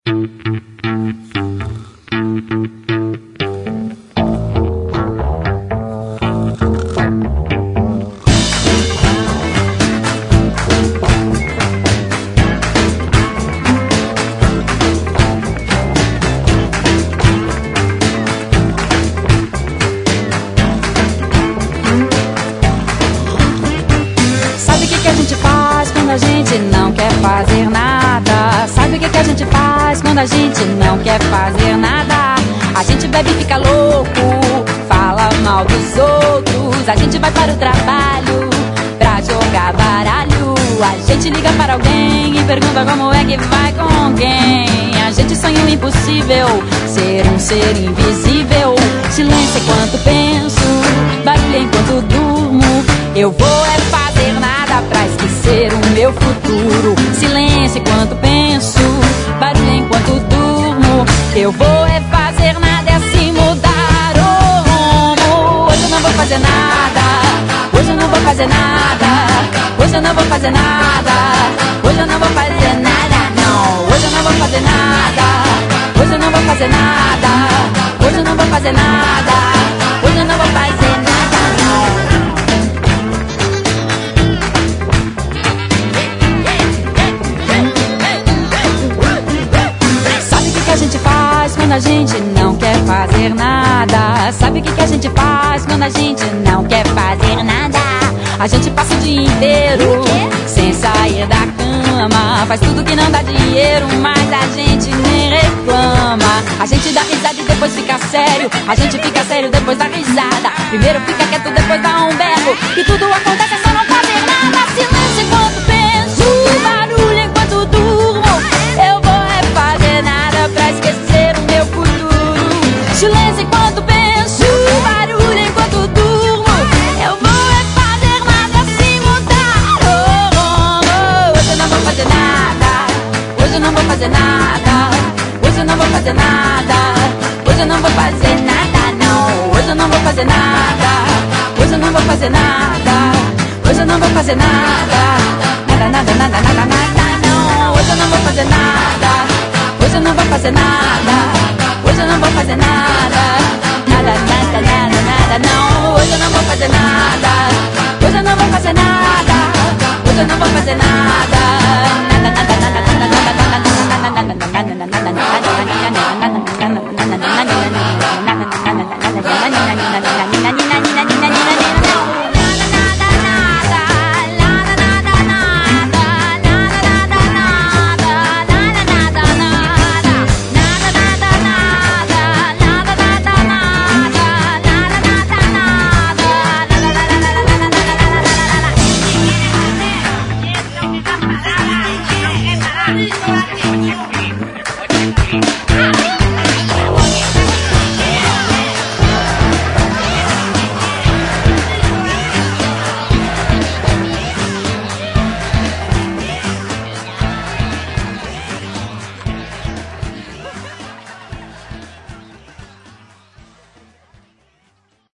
Fazer nada. Sabe o que a gente faz quando a gente não quer fazer nada? A gente bebe e fica louco, fala mal dos outros. A gente vai para o trabalho pra jogar baralho. A gente liga para alguém e pergunta como é que vai com quem. A gente sonha o impossível, ser um ser invisível. Silêncio enquanto penso, barulho enquanto durmo. Eu vou é fazer nada pra esquecer o meu futuro. Silêncio enquanto penso, barulho enquanto durmo. Eu vou é fazer nada, é assim mudar o rumo. Hoje eu não vou fazer nada, hoje eu não vou fazer nada. Hoje eu não vou fazer nada, hoje eu não vou fazer nada, não. Hoje eu não vou fazer nada, hoje eu não vou fazer nada. Hoje eu não vou fazer nada, hoje eu não vou fazer nada, não. A gente faz quando a gente não quer fazer nada. Sabe o que a gente faz quando a gente não quer fazer nada? A gente passa o dia inteiro sem sair da cama. Faz tudo que não dá dinheiro, mas a gente nem reclama. A gente dá risada e depois fica sério. A gente fica sério depois da risada. Primeiro fica quieto, depois dá um berro. E tudo acontece, é só não fazer nada. Silêncio enquanto penso, barulho enquanto durmo. Eu vou é fazer nada pra esquecer o meu futuro. Silêncio enquanto penso, barulho enquanto durmo. Eu vou é fazer nada se mudar. Oh, oh, oh. Hoje eu não vou fazer nada, hoje eu não vou fazer nada. Hoje eu não vou fazer nada, hoje eu não vou fazer nada, não. Hoje eu não vou fazer nada, hoje eu não vou fazer nada. Hoje eu não vou fazer nada, nada, nada, nada, nada, nada, não. Hoje eu não vou fazer nada, hoje eu não vou fazer nada. Hoje eu não vou fazer nada, nada, nada, nada, nada, não. Hoje eu não vou fazer nada, hoje eu não vou fazer nada. Hoje eu não vou fazer nada, nada, nada, nada, nada, nada, nada, nada, nada, nada, nada, nada.